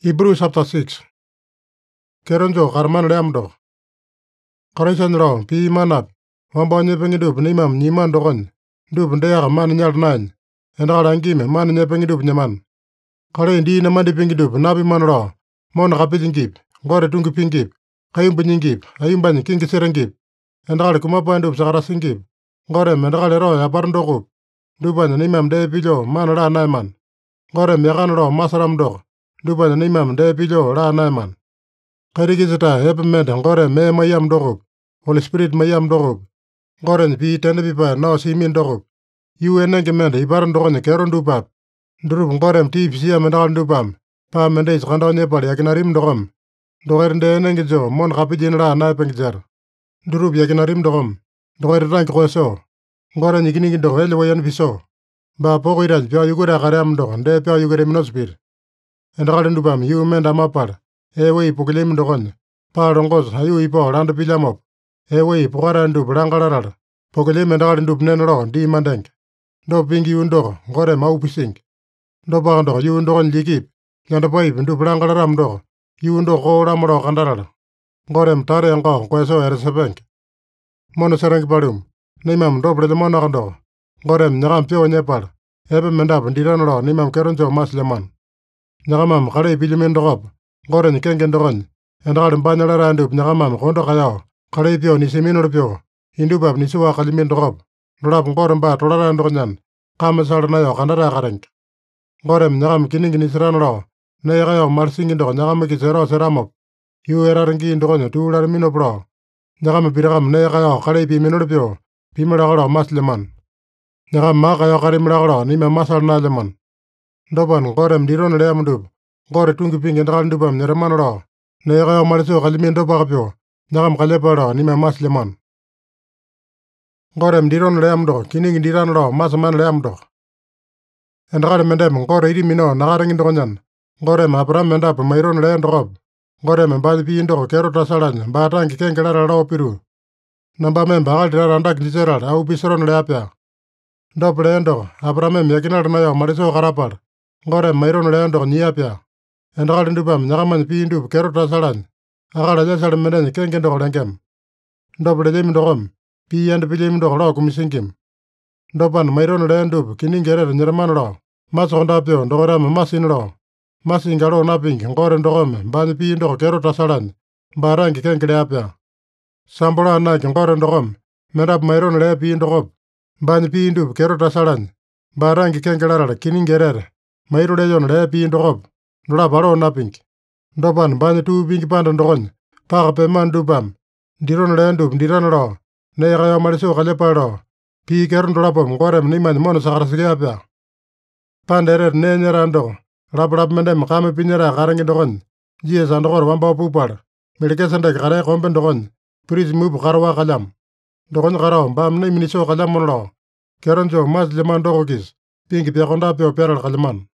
Hebrews chapter 6. Keronjo karman leamdo. Koresan ro pi manap. Wamba nyepengi dup nimam nyiman dokon. Dup ndeya man nyal nain. Enda ngime man nyepengi dup nyaman. Kare indi namandi pingi dup nabi man ro. Mon kapijingip. Gore tungi pingip. Kayum bunyingip. Ayum bany kingi serengip. Enda kumapa dup sakara singip. Gore mendakale ro ya barndokop. Dupanya nimam de pijo man ra naiman. Gore mekan ro masaram dok. Dupanya nimam de pijo ra naiman. Karikisita epement gore me mayam dokop. Holy Spirit mayam dokop. Gore pi tende pipa no simin dokop. Yu enenge mende ibaran dokonya keron dupap. Durup gore ti pisia mendakal dupam. Pa mende iskanda nyepal yakinarim dokom. Doker de enenge jo mon kapijin ra naipengjar. Durup yakinarim dokom. Doker rank koso. Gore nyikini dok ele wayan piso. Ba poko iraj pia yugura kaream dok nde pia yugure minospir. Endakal dupam yu menda mapal. Ewe pukilim dokon. Pa rongos ayu ipo rand pilamop. Ewe pukara ndup rangalaral. Pukilim endakal ndup nenro di mandeng. Do pingi undok gore mau pising. Do bakandok yu undokon likip. Yanda paip ndup rangalaram dok. Yu undok ko ramro kandaral. Gore mtare angko kweso eresepenk. Mono sereng palum. Nimam do preleman akandok. Gore nyakam pio nyepal. Ebe mendap ndiranro nimam keronjo masleman. Nyakamam kare pilimin dokop. Gore kengen dokon. Endakal mbanyala randup nyakamam kondo kayao. Kare pio nisiminor pio. Indupap nisuwa kalimin dokop. Dorap ngore mba tolara ndokonyan. Kama salanayo kandara kareng. Gore nyakam kining nisiranro. Ne kayo marsingi ndok nyakam kisero seramop. Yu erarengi ndokonyo tuular minopro. Nyakam pirakam ne kayo kare piminor pio. Pimiragoro masleman. Nyakam ma kayo kare miragoro nime masal naleman. Dopan gore mdiron leamdup. Gore tungi pingi ndakal ndupam nyereman ro. Ne kayo mariso kalimin dopakapyo. Nyakam kaleparo nime masleman. Gore mdiron leamdo kining ndiran ro masaman leamdo. Endakal mendem gore irimino nakarengi ndokonyan. Gore mapram mendap mayron leandokop. Gore mbali pi indoko kero tasalany batangi kengelara ro piru. Namba memba aldira randak niseral au pisron leapya. Dop leandok abramem yakinar nayo mariso karapar. Gore mayron leandok niapya. Endakal ndupam nyakaman pi indup kero tasalany. Akala jasal menden kengendok lengkem. Dop lejem dokom. Pi yand pilim dok ro kumisingkim. Dopan mayron leandup kining gerer nyerman ro. Masondapyo ndokoram masin ro. Masingaro naping gore ndokom bany pi indok kero tasalany. Barangi kengedeapya. Sambora na gore ndokom. Mendap mayron le pi indokop. Bany pi indup kero tasalany. Barangi kengedaral kining gerer. Mayro leyon le pi indokop. Ndola baro naping. Dopan bany tu pingi panda ndokon. Paka peman dupam. Diron le ndup diran ro. Ne kayo mariso kalepa ro. Pi keron dolapom gore mniman mono sakarasikiapya. Panderet ne nyerando. Rap mendem kame pinyera karengi ndokon. Jie sandokor wamba pupar. Milikesandek kare kompen ndokon. Pris mubu karwa kalam. Ndokon karao bam ne miniso kalam monro. Keronjo mas leman dokokis. Pingi piakonda pio peral kalaman.